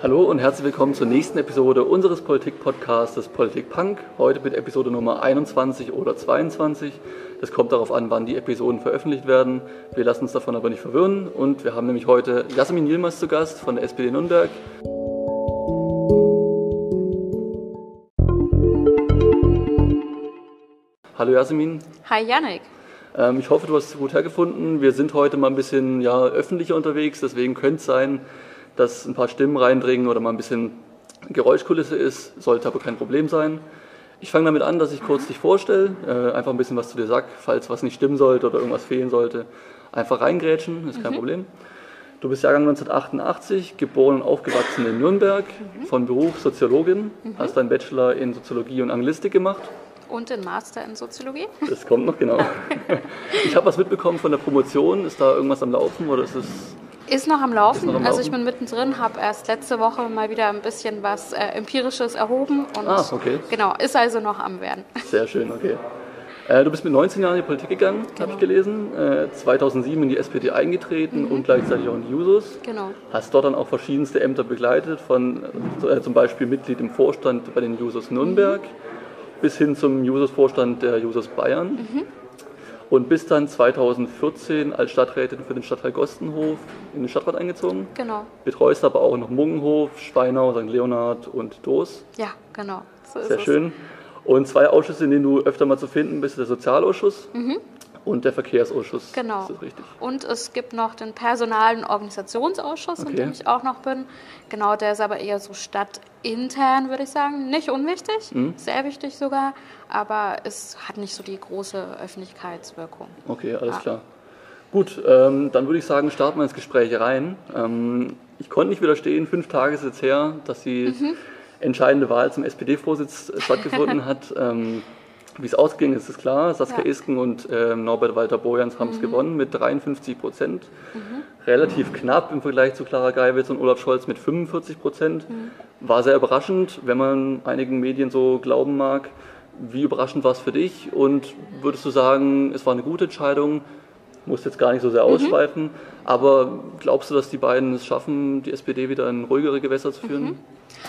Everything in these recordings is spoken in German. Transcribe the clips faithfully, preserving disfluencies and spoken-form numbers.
Hallo und herzlich willkommen zur nächsten Episode unseres Politik-Podcasts Politik Punk. Heute mit Episode Nummer einundzwanzig oder zweiundzwanzig. Das kommt darauf an, wann die Episoden veröffentlicht werden. Wir lassen uns davon aber nicht verwirren. Und wir haben nämlich heute Jasmin Yilmaz zu Gast von der S P D Nürnberg. Hallo Jasmin. Hi Yannick. Ähm, ich hoffe, du hast es gut hergefunden. Wir sind heute mal ein bisschen ja, öffentlicher unterwegs, deswegen könnte es sein, dass ein paar Stimmen reindringen oder mal ein bisschen Geräuschkulisse ist, sollte aber kein Problem sein. Ich fange damit an, dass ich kurz dich vorstelle, äh, einfach ein bisschen was zu dir sag, falls was nicht stimmen sollte oder irgendwas fehlen sollte, einfach reingrätschen, ist kein mhm. Problem. Du bist Jahrgang neunzehnhundertachtundachtzig, geboren und aufgewachsen in Nürnberg, mhm. von Beruf Soziologin, mhm. hast deinen Bachelor in Soziologie und Anglistik gemacht. Und den Master in Soziologie. Das kommt noch, genau. Ich habe was mitbekommen von der Promotion, ist da irgendwas am Laufen oder ist es... Ist noch am Laufen. Noch am also ich bin mittendrin, habe erst letzte Woche mal wieder ein bisschen was äh, Empirisches erhoben. Und ah, okay. Genau, ist also noch am Werden. Sehr schön, okay. Äh, du bist mit neunzehn Jahren in die Politik gegangen, genau. habe ich gelesen. Äh, zweitausendsieben in die S P D eingetreten mhm. und gleichzeitig auch in die Jusos. Genau. Hast dort dann auch verschiedenste Ämter begleitet, von äh, zum Beispiel Mitglied im Vorstand bei den Jusos Nürnberg mhm. bis hin zum Jusos-Vorstand der Jusos Bayern. Mhm. Und bis dann zweitausendvierzehn als Stadträtin für den Stadtteil Gostenhof in den Stadtrat eingezogen. Genau. Betreust aber auch noch Mungenhof, Schweinau, Sankt Leonhard und Doos. Ja, genau. So ist Sehr es. schön. Und zwei Ausschüsse, in denen du öfter mal zu finden bist, der Sozialausschuss mhm. und der Verkehrsausschuss. Genau. Ist das richtig? Und es gibt noch den Personal- und Organisationsausschuss, okay. in dem ich auch noch bin. Genau, der ist aber eher so stadtintern, würde ich sagen. Nicht unwichtig, mhm. sehr wichtig sogar, aber es hat nicht so die große Öffentlichkeitswirkung. Okay, alles ja. klar. Gut, ähm, dann würde ich sagen, starten wir ins Gespräch rein. Ähm, ich konnte nicht widerstehen, fünf Tage ist jetzt her, dass die mhm. entscheidende Wahl zum S P D-Vorsitz stattgefunden hat. Ähm, Wie es ausging, ist es klar. Saskia ja. Esken und äh, Norbert Walter-Borjans haben es mhm. gewonnen mit dreiundfünfzig Prozent. Mhm. Relativ knapp im Vergleich zu Clara Geiwitz und Olaf Scholz mit fünfundvierzig Prozent. Mhm. War sehr überraschend, wenn man einigen Medien so glauben mag. Wie überraschend war es für dich? Und würdest du sagen, es war eine gute Entscheidung? Musst jetzt gar nicht so sehr ausschweifen. Mhm. Aber glaubst du, dass die beiden es schaffen, die S P D wieder in ruhigere Gewässer zu führen? Mhm.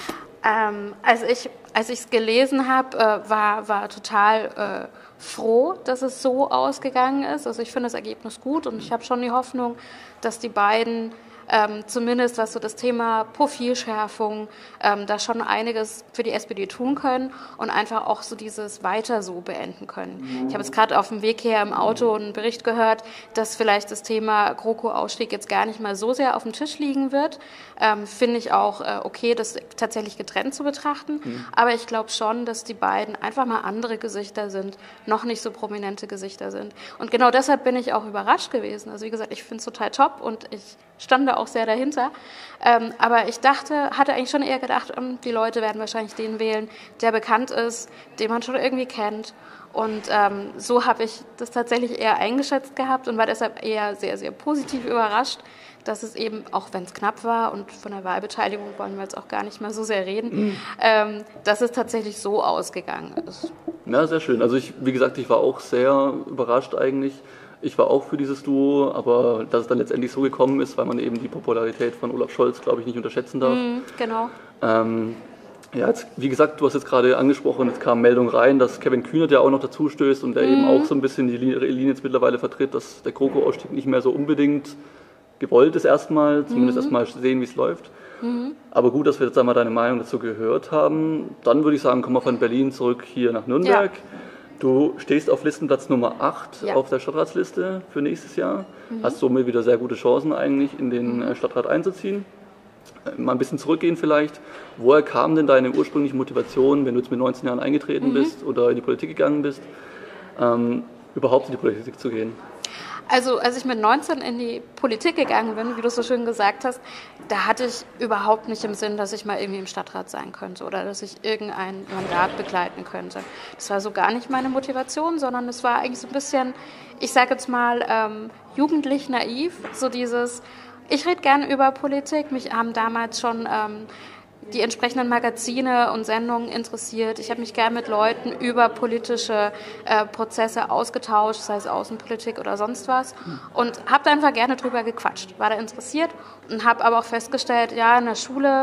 Ähm, also ich, als ich es gelesen habe, äh, war, war total äh, froh, dass es so ausgegangen ist. Also ich finde das Ergebnis gut und ich habe schon die Hoffnung, dass die beiden ähm, zumindest was so das Thema Profilschärfung, ähm, da schon einiges für die S P D tun können und einfach auch so dieses Weiter so beenden können. Ich habe jetzt gerade auf dem Weg her im Auto einen Bericht gehört, dass vielleicht das Thema GroKo-Ausstieg jetzt gar nicht mal so sehr auf dem Tisch liegen wird. Ähm, finde ich auch äh, okay, das tatsächlich getrennt zu betrachten. Mhm. Aber ich glaube schon, dass die beiden einfach mal andere Gesichter sind, noch nicht so prominente Gesichter sind. Und genau deshalb bin ich auch überrascht gewesen. Also wie gesagt, ich finde es total top und ich stand da auch sehr dahinter. Ähm, aber ich dachte, hatte eigentlich schon eher gedacht, ähm, die Leute werden wahrscheinlich den wählen, der bekannt ist, den man schon irgendwie kennt. Und ähm, so habe ich das tatsächlich eher eingeschätzt gehabt und war deshalb eher sehr, sehr positiv überrascht, dass es eben, auch wenn es knapp war und von der Wahlbeteiligung wollen wir jetzt auch gar nicht mehr so sehr reden, mhm. ähm, dass es tatsächlich so ausgegangen ist. Ja, sehr schön. Also ich, wie gesagt, ich war auch sehr überrascht eigentlich. Ich war auch für dieses Duo, aber dass es dann letztendlich so gekommen ist, weil man eben die Popularität von Olaf Scholz, glaube ich, nicht unterschätzen darf. Mhm, genau. Ähm, ja, jetzt, wie gesagt, du hast jetzt gerade angesprochen, es kam Meldung rein, dass Kevin Kühnert ja auch noch dazu stößt und der mhm. eben auch so ein bisschen die Linie jetzt mittlerweile vertritt, dass der GroKo-Ausstieg nicht mehr so unbedingt gewollt ist erstmal, zumindest mhm. erstmal sehen, wie es läuft. Mhm. Aber gut, dass wir jetzt einmal deine Meinung dazu gehört haben. Dann würde ich sagen, kommen wir von Berlin zurück hier nach Nürnberg. Ja. Du stehst auf Listenplatz Nummer acht ja. auf der Stadtratsliste für nächstes Jahr. Mhm. Hast somit wieder sehr gute Chancen eigentlich, in den mhm. Stadtrat einzuziehen. Mal ein bisschen zurückgehen vielleicht. Woher kam denn deine ursprüngliche Motivation, wenn du jetzt mit neunzehn Jahren eingetreten mhm. bist oder in die Politik gegangen bist, ähm, überhaupt in die Politik zu gehen? Also als ich mit neunzehn in die Politik gegangen bin, wie du so schön gesagt hast, da hatte ich überhaupt nicht im Sinn, dass ich mal irgendwie im Stadtrat sein könnte oder dass ich irgendein Mandat begleiten könnte. Das war so gar nicht meine Motivation, sondern es war eigentlich so ein bisschen, ich sage jetzt mal, ähm, jugendlich naiv, so dieses, ich rede gerne über Politik, mich haben damals schon ähm, die entsprechenden Magazine und Sendungen interessiert. Ich habe mich gerne mit Leuten über politische äh, Prozesse ausgetauscht, sei es Außenpolitik oder sonst was. Und habe da einfach gerne drüber gequatscht, war da interessiert und habe aber auch festgestellt, ja, in der Schule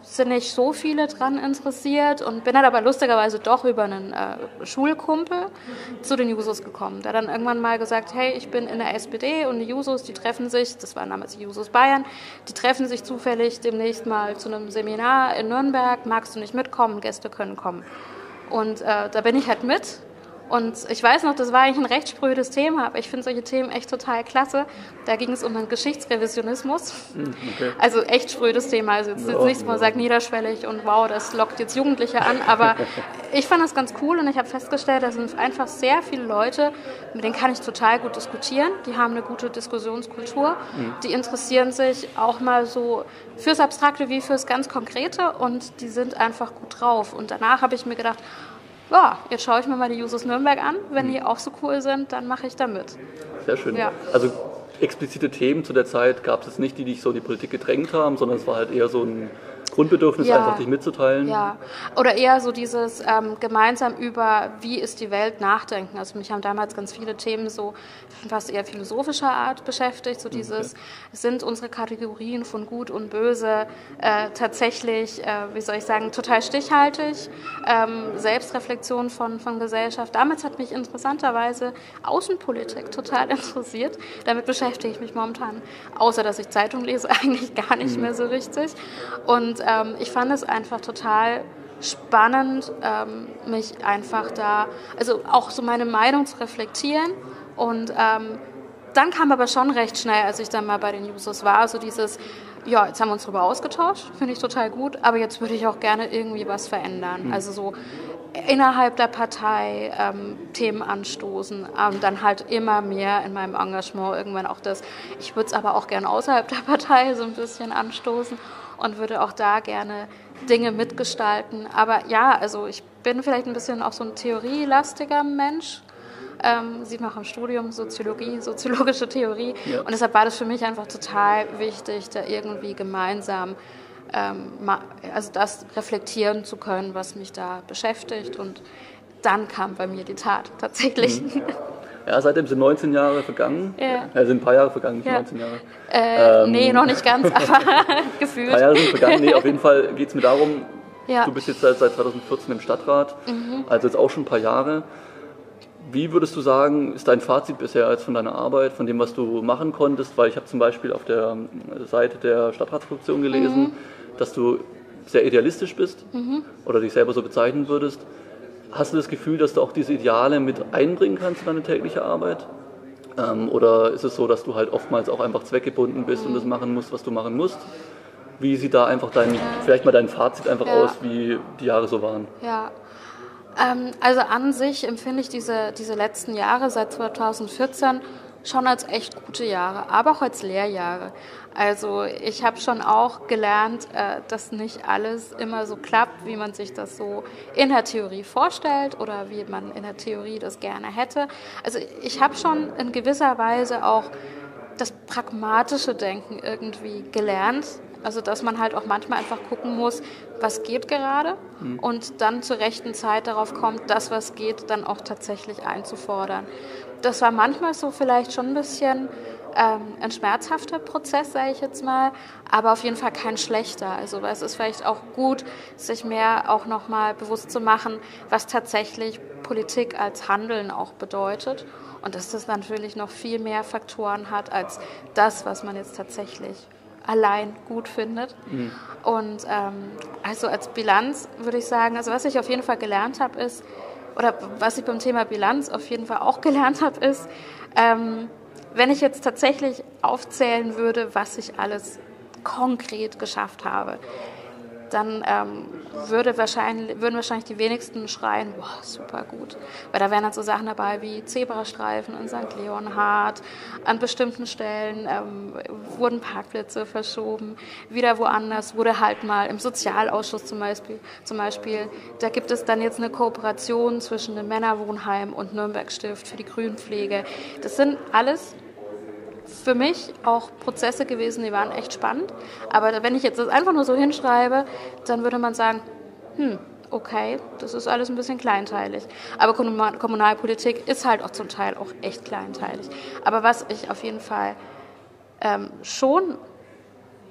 sind nicht so viele dran interessiert und bin dann aber lustigerweise doch über einen äh, Schulkumpel zu den Jusos gekommen. Der dann irgendwann mal gesagt, hey, ich bin in der S P D und die Jusos, die treffen sich, das waren damals die Jusos Bayern, die treffen sich zufällig demnächst mal zu einem Seminar in Nürnberg, magst du nicht mitkommen, Gäste können kommen. Und äh, da bin ich halt mit. Und ich weiß noch, das war eigentlich ein recht sprödes Thema, aber ich finde solche Themen echt total klasse. Da ging es um den Geschichtsrevisionismus. Okay. Also echt sprödes Thema. Also jetzt, jetzt nichts, wo man sagt niederschwellig und wow, das lockt jetzt Jugendliche an. Aber ich fand das ganz cool und ich habe festgestellt, da sind einfach sehr viele Leute, mit denen kann ich total gut diskutieren. Die haben eine gute Diskussionskultur. Mhm. Die interessieren sich auch mal so fürs Abstrakte wie fürs ganz Konkrete und die sind einfach gut drauf. Und danach habe ich mir gedacht, ja, jetzt schaue ich mir mal die Jusos Nürnberg an. Wenn die auch so cool sind, dann mache ich da mit. Sehr schön. Ja. Also explizite Themen zu der Zeit gab es nicht, die dich so in die Politik gedrängt haben, sondern es war halt eher so ein Grundbedürfnis, ja. einfach dich mitzuteilen. Ja, oder eher so dieses ähm, gemeinsam über, wie ist die Welt nachdenken. Also mich haben damals ganz viele Themen so fast eher philosophischer Art beschäftigt. So dieses, okay. Sind unsere Kategorien von Gut und Böse äh, tatsächlich, äh, wie soll ich sagen, total stichhaltig? Ähm, Selbstreflexion von, von Gesellschaft. Damals hat mich interessanterweise Außenpolitik total interessiert. Damit beschäftige ich mich momentan, außer dass ich Zeitung lese, eigentlich gar nicht mhm. mehr so richtig. Und ähm, ich fand es einfach total spannend, ähm, mich einfach da, also auch so meine Meinung zu reflektieren. Und ähm, dann kam aber schon recht schnell, als ich dann mal bei den Jusos war, so dieses, ja, jetzt haben wir uns darüber ausgetauscht, finde ich total gut, aber jetzt würde ich auch gerne irgendwie was verändern. Mhm. Also so innerhalb der Partei ähm, Themen anstoßen und ähm, dann halt immer mehr in meinem Engagement irgendwann auch das, ich würde es aber auch gerne außerhalb der Partei so ein bisschen anstoßen und würde auch da gerne Dinge mitgestalten. Aber ja, also ich bin vielleicht ein bisschen auch so ein theorielastiger Mensch. Ähm, sieht man auch im Studium Soziologie, soziologische Theorie. Ja. Und deshalb war das für mich einfach total wichtig, da irgendwie gemeinsam ähm, also das reflektieren zu können, was mich da beschäftigt. Und dann kam bei mir die Tat tatsächlich. Mhm. Ja, seitdem sind neunzehn Jahre vergangen. Ja. Ja, sind ein paar Jahre vergangen, nicht ja. neunzehn Jahre. Äh, ähm, nee, noch nicht ganz, aber gefühlt. Ein paar Jahre sind vergangen. Nee, auf jeden Fall geht es mir darum, ja. du bist jetzt seit, seit zweitausendvierzehn im Stadtrat, mhm. also jetzt auch schon ein paar Jahre. Wie würdest du sagen, ist dein Fazit bisher jetzt von deiner Arbeit, von dem, was du machen konntest? Weil ich habe zum Beispiel auf der Seite der Stadtratsfraktion gelesen, mhm. dass du sehr idealistisch bist mhm. oder dich selber so bezeichnen würdest. Hast du das Gefühl, dass du auch diese Ideale mit einbringen kannst in deine tägliche Arbeit? Ähm, oder ist es so, dass du halt oftmals auch einfach zweckgebunden bist mhm. und das machen musst, was du machen musst? Wie sieht da einfach dein, ja. vielleicht mal dein Fazit einfach ja. aus, wie die Jahre so waren? Ja, ähm, also an sich empfinde ich diese, diese letzten Jahre seit zweitausendvierzehn schon als echt gute Jahre, aber auch als Lehrjahre. Also ich habe schon auch gelernt, äh, dass nicht alles immer so klappt, wie man sich das so in der Theorie vorstellt oder wie man in der Theorie das gerne hätte. Also ich habe schon in gewisser Weise auch das pragmatische Denken irgendwie gelernt. Also dass man halt auch manchmal einfach gucken muss, was geht gerade mhm. und dann zur rechten Zeit darauf kommt, das, was geht, dann auch tatsächlich einzufordern. Das war manchmal so vielleicht schon ein bisschen ähm, ein schmerzhafter Prozess, sage ich jetzt mal, aber auf jeden Fall kein schlechter. Also es ist vielleicht auch gut, sich mehr auch nochmal bewusst zu machen, was tatsächlich Politik als Handeln auch bedeutet und dass das natürlich noch viel mehr Faktoren hat als das, was man jetzt tatsächlich allein gut findet. Mhm. Und ähm, also als Bilanz würde ich sagen, also was ich auf jeden Fall gelernt habe ist, oder was ich beim Thema Bilanz auf jeden Fall auch gelernt habe, ist, ähm, wenn ich jetzt tatsächlich aufzählen würde, was ich alles konkret geschafft habe, dann ähm, würde wahrscheinlich, würden wahrscheinlich die wenigsten schreien, boah, super gut. Weil da wären dann so Sachen dabei wie Zebrastreifen in Sankt Leonhard, an bestimmten Stellen ähm, wurden Parkplätze verschoben, wieder woanders wurde halt mal im Sozialausschuss zum Beispiel, zum Beispiel, da gibt es dann jetzt eine Kooperation zwischen dem Männerwohnheim und Nürnberg Stift für die Grünpflege. Das sind alles für mich auch Prozesse gewesen, die waren echt spannend. Aber wenn ich jetzt das einfach nur so hinschreibe, dann würde man sagen, hm, okay, das ist alles ein bisschen kleinteilig. Aber Kommunalpolitik ist halt auch zum Teil auch echt kleinteilig. Aber was ich auf jeden Fall ähm, schon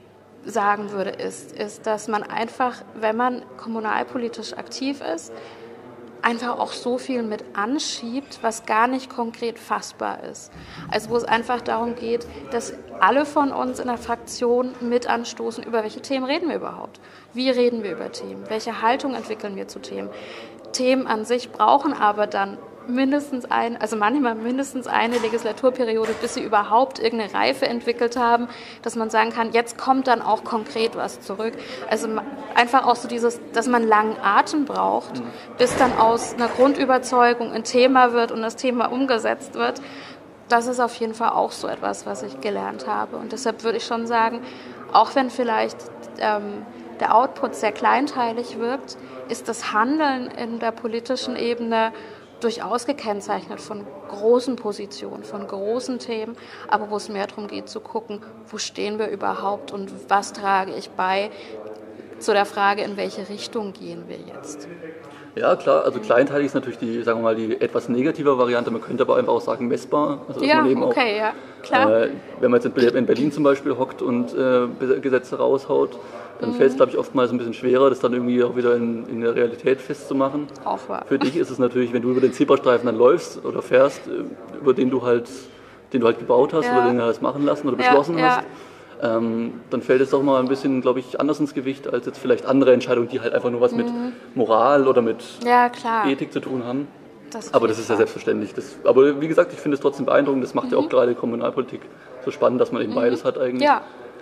sagen würde, ist, ist, dass man einfach, wenn man kommunalpolitisch aktiv ist, einfach auch so viel mit anschiebt, was gar nicht konkret fassbar ist. Also wo es einfach darum geht, dass alle von uns in der Fraktion mit anstoßen, über welche Themen reden wir überhaupt? Wie reden wir über Themen? Welche Haltung entwickeln wir zu Themen? Themen an sich brauchen aber dann mindestens ein, also manchmal mindestens eine Legislaturperiode, bis sie überhaupt irgendeine Reife entwickelt haben, dass man sagen kann, jetzt kommt dann auch konkret was zurück. Also einfach auch so dieses, dass man langen Atem braucht, bis dann aus einer Grundüberzeugung ein Thema wird und das Thema umgesetzt wird. Das ist auf jeden Fall auch so etwas, was ich gelernt habe. Und deshalb würde ich schon sagen, auch wenn vielleicht ähm, der Output sehr kleinteilig wirkt, ist das Handeln in der politischen Ebene durchaus gekennzeichnet von großen Positionen, von großen Themen, aber wo es mehr darum geht zu gucken, wo stehen wir überhaupt und was trage ich bei zu der Frage, in welche Richtung gehen wir jetzt. Ja, klar, also kleinteilig ist natürlich die, sagen wir mal, die etwas negative Variante, man könnte aber einfach auch sagen messbar. Also, dass ja, man eben okay, auch, ja, klar. Äh, wenn man jetzt in Berlin zum Beispiel hockt und äh, Gesetze raushaut, dann mhm. fällt es, glaube ich, oftmals ein bisschen schwerer, das dann irgendwie auch wieder in, in der Realität festzumachen. Auch wahr. Für dich ist es natürlich, wenn du über den Zebrastreifen dann läufst oder fährst, über den du halt, den du halt gebaut hast ja. oder den du hast machen lassen oder beschlossen ja, ja. hast, ähm, dann fällt es doch mal ein bisschen, glaube ich, anders ins Gewicht als jetzt vielleicht andere Entscheidungen, die halt einfach nur was mhm. mit Moral oder mit ja, klar. Ethik zu tun haben. Das aber das ist ja selbstverständlich. Das, aber wie gesagt, ich finde es trotzdem beeindruckend. Das macht mhm. ja auch gerade Kommunalpolitik so spannend, dass man eben mhm. beides hat eigentlich. Ja.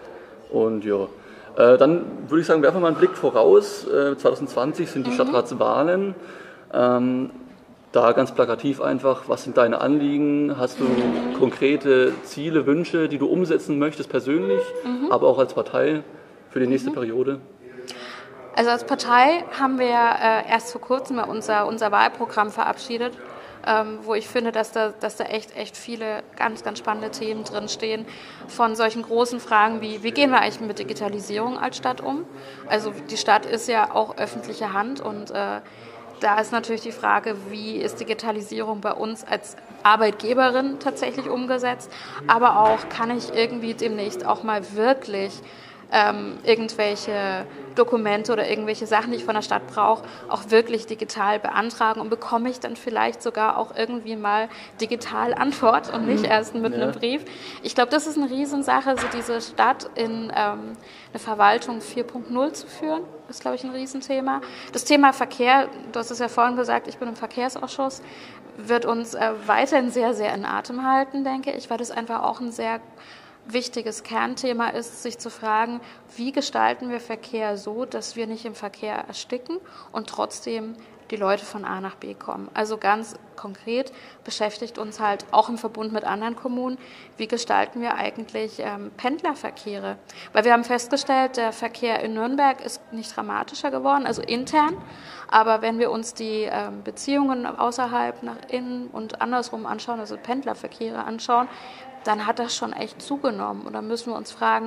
Und ja. Äh, dann würde ich sagen, werfen wir mal einen Blick voraus. Äh, zwanzig zwanzig sind die mhm. Stadtratswahlen. Ähm, da ganz plakativ einfach, was sind deine Anliegen? Hast du mhm. konkrete Ziele, Wünsche, die du umsetzen möchtest persönlich, mhm. aber auch als Partei für die nächste mhm. Periode? Also als Partei haben wir äh, erst vor kurzem unser, unser Wahlprogramm verabschiedet, ähm, wo ich finde, dass da, dass da echt, echt viele ganz, ganz spannende Themen drinstehen. Von solchen großen Fragen wie, wie gehen wir eigentlich mit Digitalisierung als Stadt um? Also die Stadt ist ja auch öffentliche Hand und äh, da ist natürlich die Frage, wie ist Digitalisierung bei uns als Arbeitgeberin tatsächlich umgesetzt, aber auch, kann ich irgendwie demnächst auch mal wirklich ähm, irgendwelche Dokumente oder irgendwelche Sachen, die ich von der Stadt brauche, auch wirklich digital beantragen und bekomme ich dann vielleicht sogar auch irgendwie mal digital Antwort und nicht erst mit ja. einem Brief. Ich glaube, das ist eine Riesensache, so diese Stadt in ähm, eine Verwaltung vier Punkt null zu führen, ist, glaube ich, ein Riesenthema. Das Thema Verkehr, du hast es ja vorhin gesagt, ich bin im Verkehrsausschuss, wird uns äh, weiterhin sehr, sehr in Atem halten, denke ich, weil das einfach auch ein sehr wichtiges Kernthema ist, sich zu fragen, wie gestalten wir Verkehr so, dass wir nicht im Verkehr ersticken und trotzdem die Leute von A nach B kommen. Also ganz konkret beschäftigt uns halt auch im Verbund mit anderen Kommunen, wie gestalten wir eigentlich ähm, Pendlerverkehre? Weil wir haben festgestellt, der Verkehr in Nürnberg ist nicht dramatischer geworden, also intern, aber wenn wir uns die ähm, Beziehungen außerhalb nach innen und andersrum anschauen, also Pendlerverkehre anschauen, dann hat das schon echt zugenommen. Und dann müssen wir uns fragen,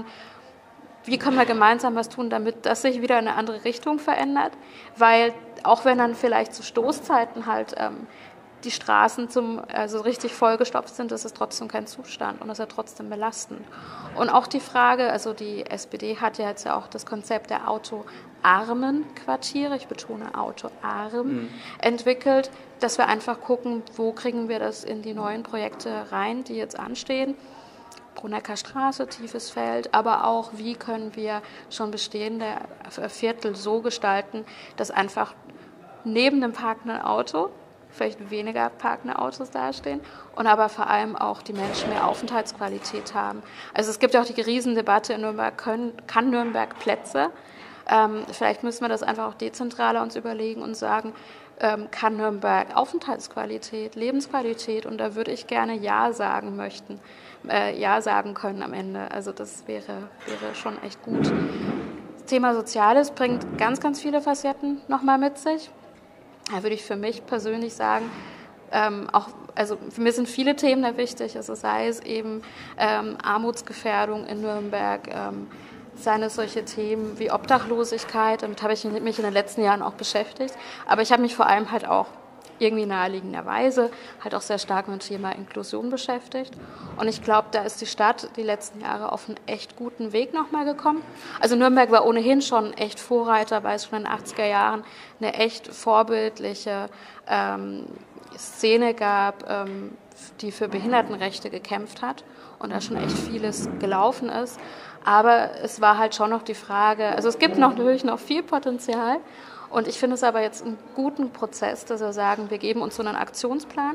wie können wir gemeinsam was tun, damit das sich wieder in eine andere Richtung verändert? Weil auch wenn dann vielleicht zu Stoßzeiten halt ähm, die Straßen zum, also richtig vollgestopft sind, ist es trotzdem kein Zustand und das ist ja trotzdem belastend. Und auch die Frage, also die S P D hat ja jetzt ja auch das Konzept der autoarmen Quartiere, ich betone autoarm, mhm. entwickelt, dass wir einfach gucken, wo kriegen wir das in die neuen Projekte rein, die jetzt anstehen. Brunecker Straße, Tiefes Feld, aber auch, wie können wir schon bestehende Viertel so gestalten, dass einfach neben dem parkenden Auto vielleicht weniger parkende Autos dastehen und aber vor allem auch die Menschen mehr Aufenthaltsqualität haben. Also es gibt ja auch die Riesendebatte in Nürnberg, können, kann Nürnberg Plätze? Ähm, vielleicht müssen wir das einfach auch dezentraler uns überlegen und sagen, ähm, kann Nürnberg Aufenthaltsqualität, Lebensqualität? Und da würde ich gerne Ja sagen möchten, äh, Ja sagen können am Ende. Also das wäre, wäre schon echt gut. Das Thema Soziales bringt ganz, ganz viele Facetten nochmal mit sich. Da würde ich für mich persönlich sagen, ähm, auch, also für mich sind viele Themen da wichtig, also sei es eben ähm, Armutsgefährdung in Nürnberg, ähm, seien es solche Themen wie Obdachlosigkeit, damit habe ich mich in den letzten Jahren auch beschäftigt, aber ich habe mich vor allem halt auch irgendwie naheliegenderweise halt auch sehr stark mit dem Thema Inklusion beschäftigt. Und ich glaube, da ist die Stadt die letzten Jahre auf einen echt guten Weg nochmal gekommen. Also Nürnberg war ohnehin schon echt Vorreiter, weil es schon in den achtziger Jahren eine echt vorbildliche ähm, Szene gab, ähm, die für Behindertenrechte gekämpft hat und da schon echt vieles gelaufen ist. Aber es war halt schon noch die Frage, also es gibt noch, natürlich noch viel Potenzial und ich finde es aber jetzt einen guten Prozess, dass wir sagen, wir geben uns so einen Aktionsplan,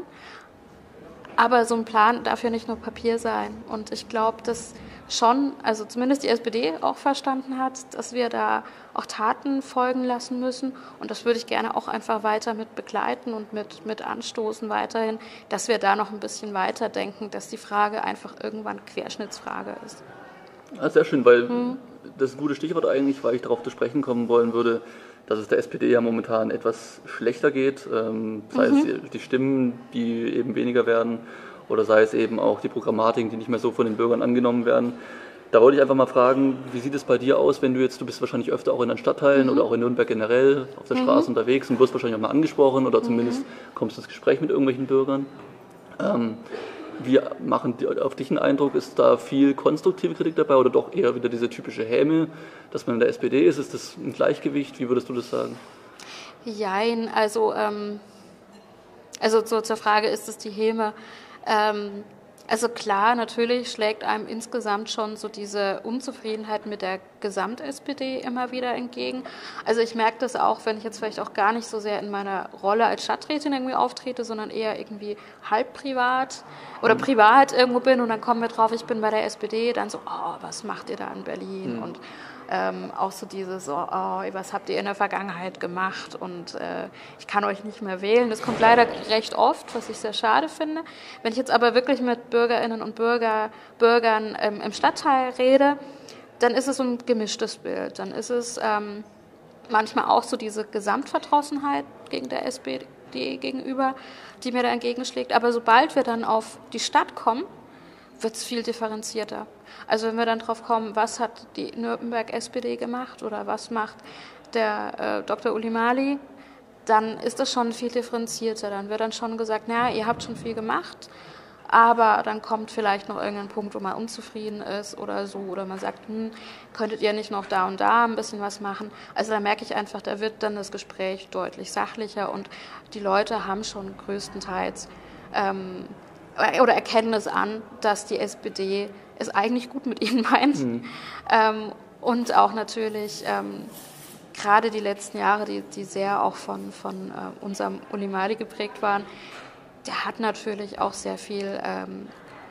aber so ein Plan darf ja nicht nur Papier sein und ich glaube, dass schon, also zumindest die S P D auch verstanden hat, dass wir da auch Taten folgen lassen müssen und das würde ich gerne auch einfach weiter mit begleiten und mit, mit anstoßen weiterhin, dass wir da noch ein bisschen weiter denken, dass die Frage einfach irgendwann Querschnittsfrage ist. Ja, sehr schön, weil hm. das ist ein gutes Stichwort eigentlich, weil ich darauf zu sprechen kommen wollen würde, dass es der S P D ja momentan etwas schlechter geht, ähm, sei mhm. es die, die Stimmen, die eben weniger werden oder sei es eben auch die Programmatiken, die nicht mehr so von den Bürgern angenommen werden. Da wollte ich einfach mal fragen, wie sieht es bei dir aus, wenn du jetzt, du bist wahrscheinlich öfter auch in den Stadtteilen mhm. oder auch in Nürnberg generell auf der mhm. Straße unterwegs und wirst wahrscheinlich auch mal angesprochen oder zumindest mhm. kommst du ins Gespräch mit irgendwelchen Bürgern. Ähm, Wie machen die, auf dich einen Eindruck, ist da viel konstruktive Kritik dabei oder doch eher wieder diese typische Häme, dass man in der S P D ist? Ist das ein Gleichgewicht? Wie würdest du das sagen? Jein, also, ähm, also so zur Frage, ist es die Häme? Ähm, also klar, natürlich schlägt einem insgesamt schon so diese Unzufriedenheit mit der Gesamt-S P D immer wieder entgegen. Also ich merke das auch, wenn ich jetzt vielleicht auch gar nicht so sehr in meiner Rolle als Stadträtin irgendwie auftrete, sondern eher irgendwie halb privat oder privat irgendwo bin und dann kommen wir drauf, ich bin bei der S P D, dann so, oh, was macht ihr da in Berlin? Mhm. Und ähm, auch so dieses, so, oh, was habt ihr in der Vergangenheit gemacht und äh, ich kann euch nicht mehr wählen. Das kommt leider recht oft, was ich sehr schade finde. Wenn ich jetzt aber wirklich mit Bürgerinnen und Bürger, Bürgern ähm, im Stadtteil rede, dann ist es so ein gemischtes Bild. Dann ist es ähm, manchmal auch so diese Gesamtverdrossenheit gegen der S P D gegenüber, die mir da entgegenschlägt. Aber sobald wir dann auf die Stadt kommen, wird es viel differenzierter. Also wenn wir dann drauf kommen, was hat die Nürnberg-S P D gemacht oder was macht der äh, Doktor Ulimali, dann ist das schon viel differenzierter. Dann wird dann schon gesagt, naja, ihr habt schon viel gemacht, aber dann kommt vielleicht noch irgendein Punkt, wo man unzufrieden ist oder so, oder man sagt, hm, könntet ihr nicht noch da und da ein bisschen was machen? Also da merke ich einfach, da wird dann das Gespräch deutlich sachlicher und die Leute haben schon größtenteils ähm, oder erkennen es an, dass die S P D es eigentlich gut mit ihnen meint. Mhm. Ähm, und auch natürlich ähm, gerade die letzten Jahre, die, die sehr auch von, von äh, unserem Ulimali geprägt waren, der hat natürlich auch sehr viel ähm,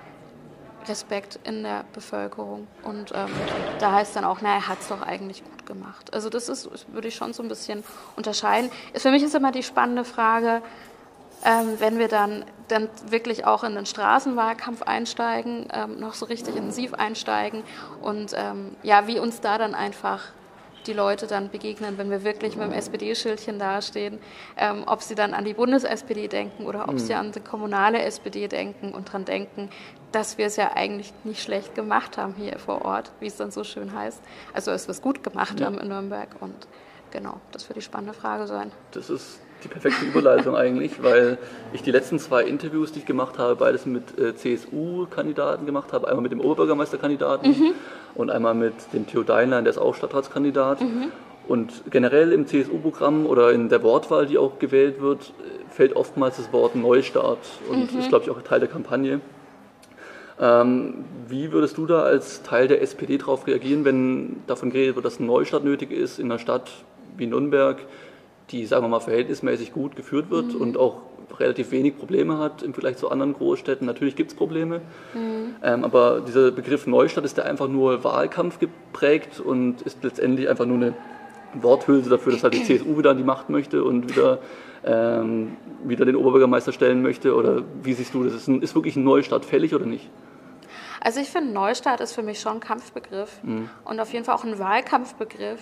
Respekt in der Bevölkerung. Und ähm, da heißt dann auch, na, er hat es doch eigentlich gut gemacht. Also das ist, würde ich schon so ein bisschen unterscheiden. Für mich ist immer die spannende Frage, Ähm, wenn wir dann, dann wirklich auch in den Straßenwahlkampf einsteigen, ähm, noch so richtig intensiv einsteigen und ähm, ja, wie uns da dann einfach die Leute dann begegnen, wenn wir wirklich mit dem S P D-Schildchen dastehen, ähm, ob sie dann an die Bundes-S P D denken oder ob mhm. sie an die kommunale S P D denken und dran denken, dass wir es ja eigentlich nicht schlecht gemacht haben hier vor Ort, wie es dann so schön heißt. Also, dass wir es gut gemacht ja. haben in Nürnberg und genau, das wird die spannende Frage sein. Das ist die perfekte Überleitung eigentlich, weil ich die letzten zwei Interviews, die ich gemacht habe, beides mit äh, C S U-Kandidaten gemacht habe. Einmal mit dem Oberbürgermeisterkandidaten mhm. und einmal mit dem Theo Deinlein, der ist auch Stadtratskandidat. Mhm. Und generell im C S U-Programm oder in der Wortwahl, die auch gewählt wird, fällt oftmals das Wort Neustart und mhm. ist, glaube ich, auch Teil der Kampagne. Ähm, wie würdest du da als Teil der S P D darauf reagieren, wenn davon geredet wird, dass ein Neustart nötig ist in einer Stadt wie Nürnberg, die, sagen wir mal, verhältnismäßig gut geführt wird mhm. und auch relativ wenig Probleme hat im Vergleich zu anderen Großstädten. Natürlich gibt es Probleme, mhm. ähm, aber dieser Begriff Neustadt ist ja einfach nur Wahlkampf geprägt und ist letztendlich einfach nur eine Worthülse dafür, dass halt die C S U wieder an die Macht möchte und wieder, ähm, wieder den Oberbürgermeister stellen möchte. Oder wie siehst du das? Ist, ein, ist wirklich ein Neustart fällig oder nicht? Also ich finde, Neustart ist für mich schon ein Kampfbegriff mhm. und auf jeden Fall auch ein Wahlkampfbegriff.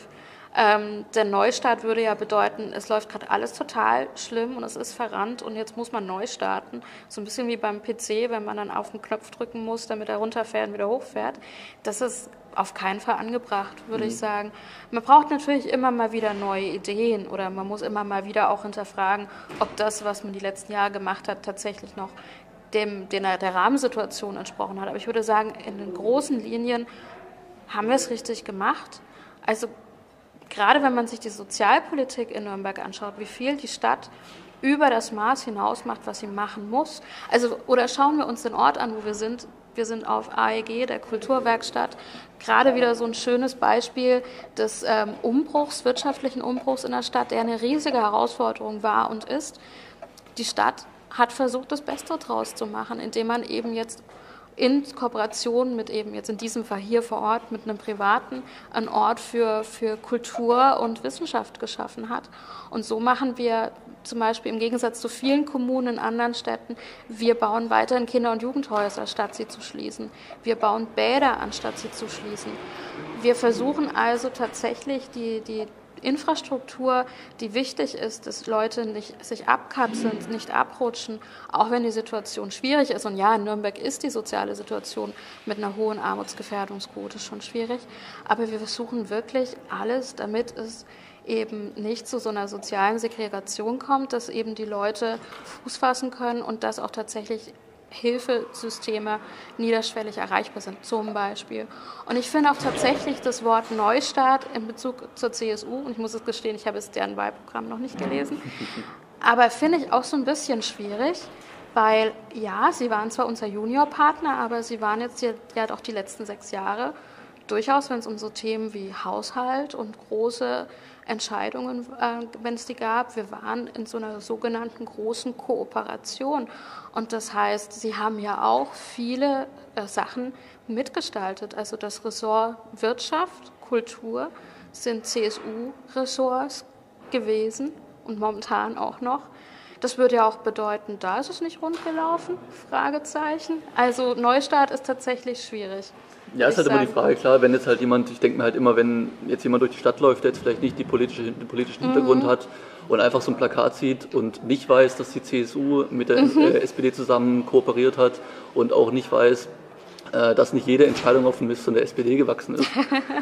Ähm, der Neustart würde ja bedeuten, es läuft gerade alles total schlimm und es ist verrannt und jetzt muss man neu starten. So ein bisschen wie beim P C, wenn man dann auf den Knopf drücken muss, damit er runterfährt und wieder hochfährt. Das ist auf keinen Fall angebracht, würde mhm. ich sagen. Man braucht natürlich immer mal wieder neue Ideen oder man muss immer mal wieder auch hinterfragen, ob das, was man die letzten Jahre gemacht hat, tatsächlich noch dem, den, der Rahmensituation entsprochen hat. Aber ich würde sagen, in den großen Linien haben wir es richtig gemacht. Also gerade wenn man sich die Sozialpolitik in Nürnberg anschaut, wie viel die Stadt über das Maß hinaus macht, was sie machen muss. Also, oder schauen wir uns den Ort an, wo wir sind. Wir sind auf A E G, der Kulturwerkstatt. Gerade wieder so ein schönes Beispiel des ähm, Umbruchs, wirtschaftlichen Umbruchs in der Stadt, der eine riesige Herausforderung war und ist. Die Stadt hat versucht, das Beste draus zu machen, indem man eben jetzt in Kooperation mit eben jetzt in diesem Fall hier vor Ort mit einem Privaten einen Ort für, für Kultur und Wissenschaft geschaffen hat. Und so machen wir zum Beispiel im Gegensatz zu vielen Kommunen in anderen Städten, wir bauen weiterhin Kinder- und Jugendhäuser, statt sie zu schließen. Wir bauen Bäder, anstatt sie zu schließen. Wir versuchen also tatsächlich die, die Infrastruktur, die wichtig ist, dass Leute nicht sich abkapseln, nicht abrutschen, auch wenn die Situation schwierig ist. Und ja, in Nürnberg ist die soziale Situation mit einer hohen Armutsgefährdungsquote schon schwierig. Aber wir versuchen wirklich alles, damit es eben nicht zu so einer sozialen Segregation kommt, dass eben die Leute Fuß fassen können und dass auch tatsächlich Hilfesysteme niederschwellig erreichbar sind, zum Beispiel. Und ich finde auch tatsächlich das Wort Neustart in Bezug zur C S U, und ich muss es gestehen, ich habe es deren Wahlprogramm noch nicht gelesen, aber finde ich auch so ein bisschen schwierig, weil ja, sie waren zwar unser Juniorpartner, aber sie waren jetzt ja, ja doch die letzten sechs Jahre durchaus, wenn es um so Themen wie Haushalt und große Entscheidungen, äh, wenn es die gab. Wir waren in so einer sogenannten großen Kooperation. Und das heißt, sie haben ja auch viele äh, Sachen mitgestaltet. Also das Ressort Wirtschaft, Kultur sind C S U-Ressorts gewesen und momentan auch noch. Das würde ja auch bedeuten, da ist es nicht rund gelaufen? Fragezeichen. Also Neustart ist tatsächlich schwierig. Ja, ist halt immer die Frage, klar, wenn jetzt halt jemand, ich denke mir halt immer, wenn jetzt jemand durch die Stadt läuft, der jetzt vielleicht nicht die politische, den politischen Hintergrund mhm. hat und einfach so ein Plakat sieht und nicht weiß, dass die C S U mit der mhm. S P D zusammen kooperiert hat und auch nicht weiß, äh, dass nicht jede Entscheidung auf dem Mist von der S P D gewachsen ist.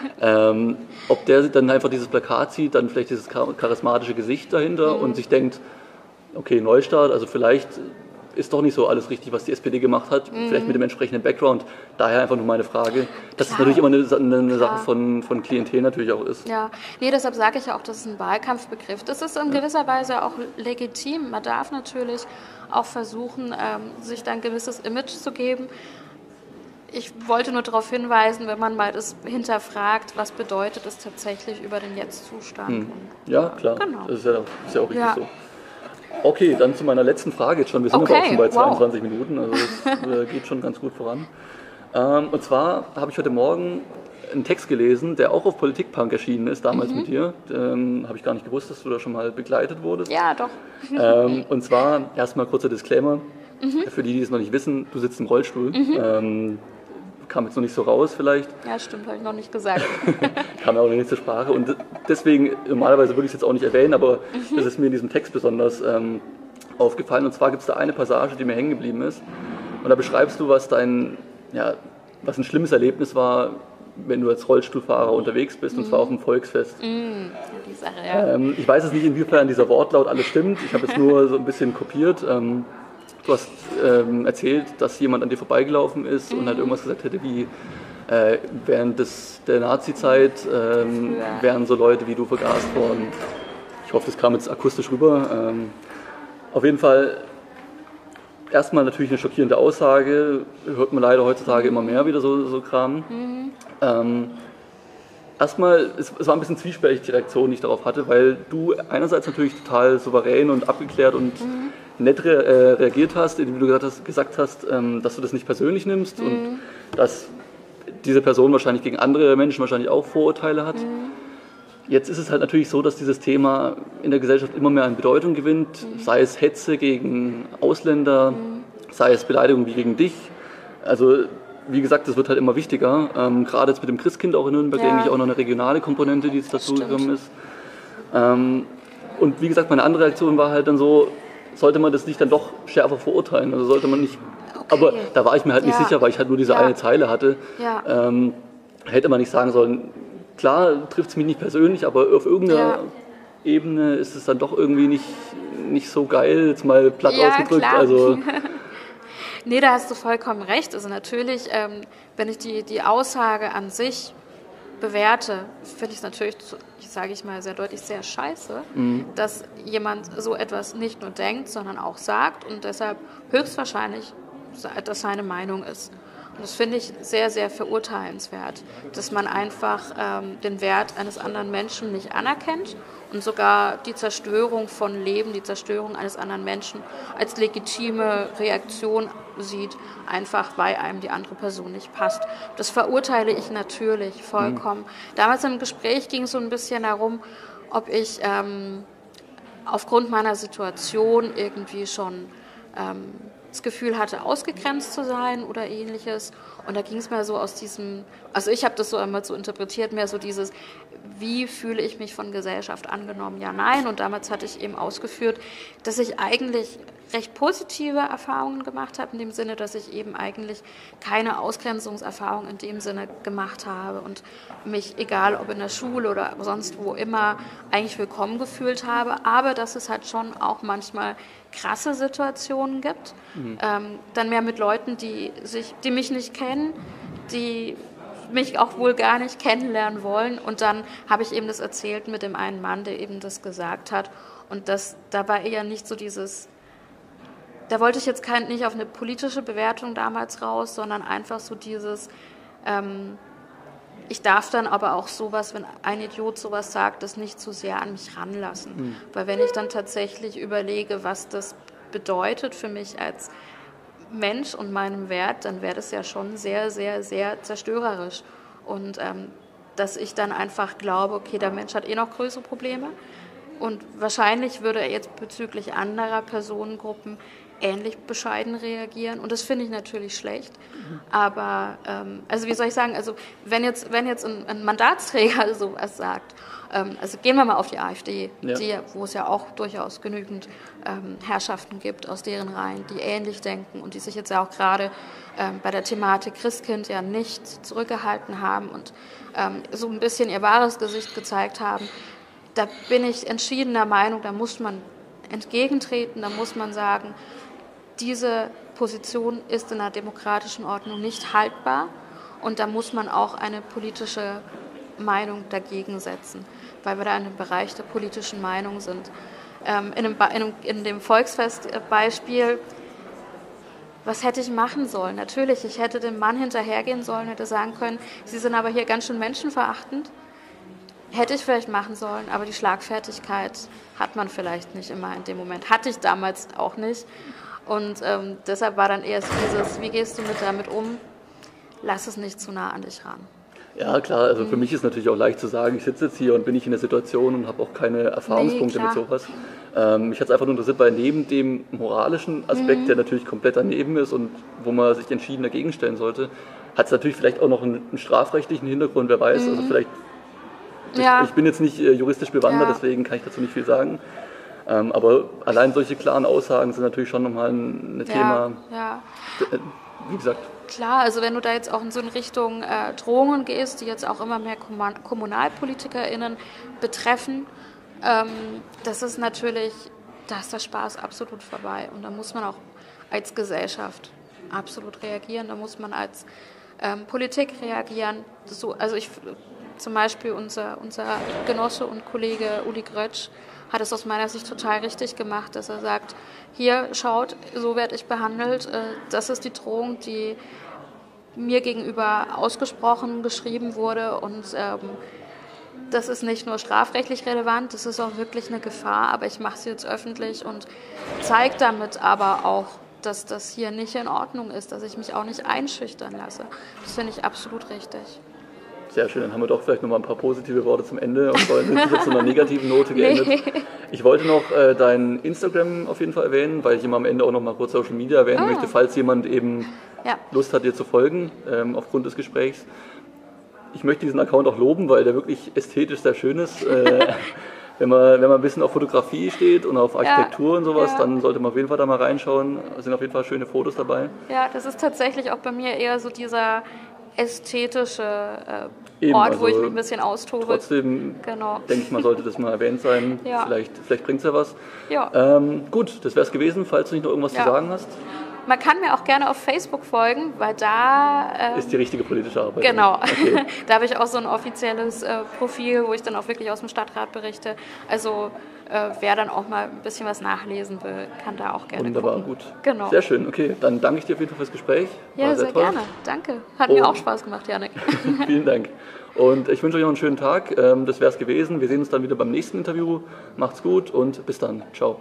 ähm, ob der dann einfach dieses Plakat sieht, dann vielleicht dieses charismatische Gesicht dahinter mhm. und sich denkt, okay, Neustart, also vielleicht ist doch nicht so alles richtig, was die S P D gemacht hat, mhm. vielleicht mit dem entsprechenden Background. Daher einfach nur meine Frage, dass es natürlich immer eine, eine Sache von, von Klientel natürlich auch ist. Ja, nee, deshalb sage ich ja auch, das ist ein Wahlkampfbegriff. Das ist in ja. gewisser Weise auch legitim. Man darf natürlich auch versuchen, ähm, sich da ein gewisses Image zu geben. Ich wollte nur darauf hinweisen, wenn man mal das hinterfragt, was bedeutet es tatsächlich über den Jetzt-Zustand. Mhm. Ja, klar, genau. Das ist ja, ist ja auch richtig ja. so. Okay, dann zu meiner letzten Frage jetzt schon. Wir sind okay, aber auch schon bei zweiundzwanzig wow. Minuten, also das äh, geht schon ganz gut voran. Ähm, und zwar habe ich heute Morgen einen Text gelesen, der auch auf Politikpunk erschienen ist, damals mhm. mit dir. Ähm, habe ich gar nicht gewusst, dass du da schon mal begleitet wurdest. Ja, doch. Ähm, und zwar erstmal kurzer Disclaimer, mhm. für die, die es noch nicht wissen, du sitzt im Rollstuhl. Mhm. Ähm, kam jetzt noch nicht so raus vielleicht. Ja, stimmt, habe ich noch nicht gesagt. Kam ja auch noch nicht zur Sprache und deswegen, normalerweise würde ich es jetzt auch nicht erwähnen, aber mhm. das ist mir in diesem Text besonders ähm, aufgefallen. Und zwar gibt es da eine Passage, die mir hängen geblieben ist und da beschreibst du, was dein, ja, was ein schlimmes Erlebnis war, wenn du als Rollstuhlfahrer unterwegs bist, mhm. und zwar auf dem Volksfest. Mhm. Die Sache, ja. ähm, ich weiß jetzt nicht, inwiefern dieser Wortlaut alles stimmt, ich habe jetzt nur so ein bisschen kopiert. Ähm, Du hast ähm, erzählt, dass jemand an dir vorbeigelaufen ist mhm. und halt irgendwas gesagt hätte wie, äh, während des, der Nazi-Zeit ähm, wären so Leute wie du vergast worden. Ich hoffe, das kam jetzt akustisch rüber. Ähm, auf jeden Fall erstmal natürlich eine schockierende Aussage, hört man leider heutzutage immer mehr wieder so, so Kram. Mhm. Ähm, Erstmal, es, es war ein bisschen zwiespältig, die Reaktion, die ich darauf hatte, weil du einerseits natürlich total souverän und abgeklärt und mhm. nett re, äh, reagiert hast, indem du gesagt hast, gesagt hast ähm, dass du das nicht persönlich nimmst mhm. und dass diese Person wahrscheinlich gegen andere Menschen wahrscheinlich auch Vorurteile hat. Mhm. Jetzt ist es halt natürlich so, dass dieses Thema in der Gesellschaft immer mehr an Bedeutung gewinnt, mhm. sei es Hetze gegen Ausländer, mhm. sei es Beleidigung wie gegen dich. Also wie gesagt, das wird halt immer wichtiger. Ähm, gerade jetzt mit dem Christkind auch in Nürnberg, Ja. eigentlich auch noch eine regionale Komponente, die jetzt dazu gekommen ist. Ähm, und wie gesagt, meine andere Reaktion war halt dann so, sollte man das nicht dann doch schärfer verurteilen? Also sollte man nicht, Okay. aber da war ich mir halt nicht Ja. sicher, weil ich halt nur diese Ja. eine Zeile hatte. Ja. Ähm, hätte man nicht sagen sollen, klar trifft es mich nicht persönlich, aber auf irgendeiner Ja. Ebene ist es dann doch irgendwie nicht, nicht so geil, jetzt mal platt Ja, ausgedrückt. klar. Also, Nee, da hast du vollkommen recht. Also natürlich, ähm, wenn ich die, die Aussage an sich bewerte, finde ich es natürlich, ich sage ich mal sehr deutlich, sehr scheiße, Mhm. dass jemand so etwas nicht nur denkt, sondern auch sagt und deshalb höchstwahrscheinlich das seine Meinung ist. Und das finde ich sehr, sehr verurteilenswert, dass man einfach ähm, den Wert eines anderen Menschen nicht anerkennt und sogar die Zerstörung von Leben, die Zerstörung eines anderen Menschen als legitime Reaktion sieht, einfach weil einem die andere Person nicht passt. Das verurteile ich natürlich vollkommen. Mhm. Damals im Gespräch ging es so ein bisschen darum, ob ich ähm, aufgrund meiner Situation irgendwie schon ähm, das Gefühl hatte, ausgegrenzt zu sein oder ähnliches. Und da ging es mir so aus diesem, also ich habe das so einmal so interpretiert, mehr so dieses, wie fühle ich mich von Gesellschaft angenommen? Ja, nein. Und damals hatte ich eben ausgeführt, dass ich eigentlich recht positive Erfahrungen gemacht habe, in dem Sinne, dass ich eben eigentlich keine Ausgrenzungserfahrung in dem Sinne gemacht habe und mich, egal ob in der Schule oder sonst wo immer, eigentlich willkommen gefühlt habe, aber dass es halt schon auch manchmal krasse Situationen gibt, mhm. ähm, dann mehr mit Leuten, die, sich, die mich nicht kennen, die mich auch wohl gar nicht kennenlernen wollen. Und dann habe ich eben das erzählt mit dem einen Mann, der eben das gesagt hat. Und das, da war eher nicht so dieses, da wollte ich jetzt kein, nicht auf eine politische Bewertung damals raus, sondern einfach so dieses, ähm, ich darf dann aber auch sowas, wenn ein Idiot sowas sagt, das nicht zu sehr an mich ranlassen. Mhm. Weil wenn ich dann tatsächlich überlege, was das bedeutet für mich als Mensch und meinem Wert, dann wäre das ja schon sehr, sehr, sehr zerstörerisch. Und ähm, dass ich dann einfach glaube, okay, der Mensch hat eh noch größere Probleme und wahrscheinlich würde er jetzt bezüglich anderer Personengruppen ähnlich bescheiden reagieren und das finde ich natürlich schlecht, mhm. aber ähm, also wie soll ich sagen, also wenn jetzt, wenn jetzt ein, ein Mandatsträger sowas sagt, ähm, also gehen wir mal auf die AfD, ja. die, wo es ja auch durchaus genügend ähm, Herrschaften gibt aus deren Reihen, die ähnlich denken und die sich jetzt ja auch gerade ähm, bei der Thematik Christkind ja nicht zurückgehalten haben und ähm, so ein bisschen ihr wahres Gesicht gezeigt haben, da bin ich entschiedener Meinung, da muss man entgegentreten, da muss man sagen, diese Position ist in einer demokratischen Ordnung nicht haltbar und da muss man auch eine politische Meinung dagegen setzen, weil wir da in einem Bereich der politischen Meinung sind. Ähm, in, einem, in, einem, in dem Volksfestbeispiel, was hätte ich machen sollen? Natürlich, ich hätte dem Mann hinterhergehen sollen, hätte sagen können, Sie sind aber hier ganz schön menschenverachtend. Hätte ich vielleicht machen sollen, aber die Schlagfertigkeit hat man vielleicht nicht immer in dem Moment. Hatte ich damals auch nicht. Und ähm, deshalb war dann eher dieses, wie gehst du mit damit um? Lass es nicht zu nah an dich ran. Ja, klar, also mhm. für mich ist natürlich auch leicht zu sagen, ich sitze jetzt hier und bin nicht in der Situation und habe auch keine Erfahrungspunkte nee, mit sowas. Ähm, mich hat es einfach nur interessiert, weil neben dem moralischen Aspekt, mhm. der natürlich komplett daneben ist und wo man sich entschieden dagegen stellen sollte, hat es natürlich vielleicht auch noch einen, einen strafrechtlichen Hintergrund, wer weiß. Mhm. Also vielleicht, ja. ich, ich bin jetzt nicht äh, juristisch bewandert, ja. deswegen kann ich dazu nicht viel sagen. Ähm, aber allein solche klaren Aussagen sind natürlich schon nochmal ein, ein ja, Thema, ja. Äh, wie gesagt. Klar, also wenn du da jetzt auch in so eine Richtung äh, Drohungen gehst, die jetzt auch immer mehr Kom- KommunalpolitikerInnen betreffen, ähm, das ist natürlich, da ist der Spaß absolut vorbei. Und da muss man auch als Gesellschaft absolut reagieren, da muss man als ähm, Politik reagieren. So, also ich, zum Beispiel unser, unser Genosse und Kollege Uli Grötsch hat es aus meiner Sicht total richtig gemacht, dass er sagt, hier, schaut, so werde ich behandelt, das ist die Drohung, die mir gegenüber ausgesprochen, geschrieben wurde und ähm, das ist nicht nur strafrechtlich relevant, das ist auch wirklich eine Gefahr, aber ich mache sie jetzt öffentlich und zeige damit aber auch, dass das hier nicht in Ordnung ist, dass ich mich auch nicht einschüchtern lasse. Das finde ich absolut richtig. Sehr schön, dann haben wir doch vielleicht nochmal ein paar positive Worte zum Ende und wollen nicht auf so einer negativen Note geendet. Nee. Ich wollte noch äh, dein Instagram auf jeden Fall erwähnen, weil ich immer am Ende auch nochmal kurz Social Media erwähnen ah. möchte, falls jemand eben ja. Lust hat, dir zu folgen, ähm, aufgrund des Gesprächs. Ich möchte diesen Account auch loben, weil der wirklich ästhetisch sehr schön ist. Äh, wenn, man, wenn man ein bisschen auf Fotografie steht und auf Architektur ja. und sowas, ja. dann sollte man auf jeden Fall da mal reinschauen. Da sind auf jeden Fall schöne Fotos dabei. Ja, das ist tatsächlich auch bei mir eher so dieser ästhetische äh, Eben, Ort, also wo ich mich ein bisschen austobe. Trotzdem genau. denke ich mal, sollte das mal erwähnt sein. Ja. Vielleicht, vielleicht bringt es ja was. Ja. Ähm, gut, das wäre es gewesen, falls du nicht noch irgendwas ja. zu sagen hast. Man kann mir auch gerne auf Facebook folgen, weil da... Ähm, ist die richtige politische Arbeit. Genau. Okay. Da habe ich auch so ein offizielles äh, Profil, wo ich dann auch wirklich aus dem Stadtrat berichte. Also äh, wer dann auch mal ein bisschen was nachlesen will, kann da auch gerne Wunderbar, gucken. Gut. Genau. Sehr schön. Okay, dann danke ich dir auf jeden Fall fürs Gespräch. War ja, sehr, sehr gerne. Danke. Hat Und mir auch Spaß gemacht, Janik. Vielen Dank. Und ich wünsche euch noch einen schönen Tag. Das wäre es gewesen. Wir sehen uns dann wieder beim nächsten Interview. Macht's gut und bis dann. Ciao.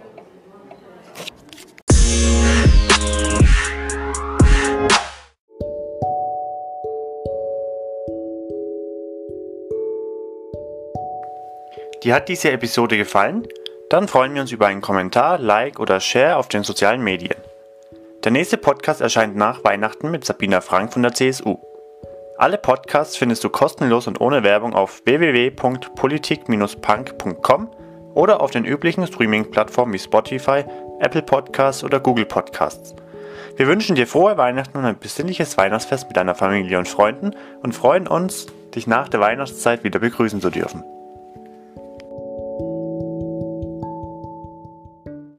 Dir hat diese Episode gefallen? Dann freuen wir uns über einen Kommentar, Like oder Share auf den sozialen Medien. Der nächste Podcast erscheint nach Weihnachten mit Sabina Frank von der C S U. Alle Podcasts findest du kostenlos und ohne Werbung auf w w w punkt politik Bindestrich punk punkt com oder auf den üblichen Streaming-Plattformen wie Spotify, Apple Podcasts oder Google Podcasts. Wir wünschen dir frohe Weihnachten und ein besinnliches Weihnachtsfest mit deiner Familie und Freunden und freuen uns, dich nach der Weihnachtszeit wieder begrüßen zu dürfen.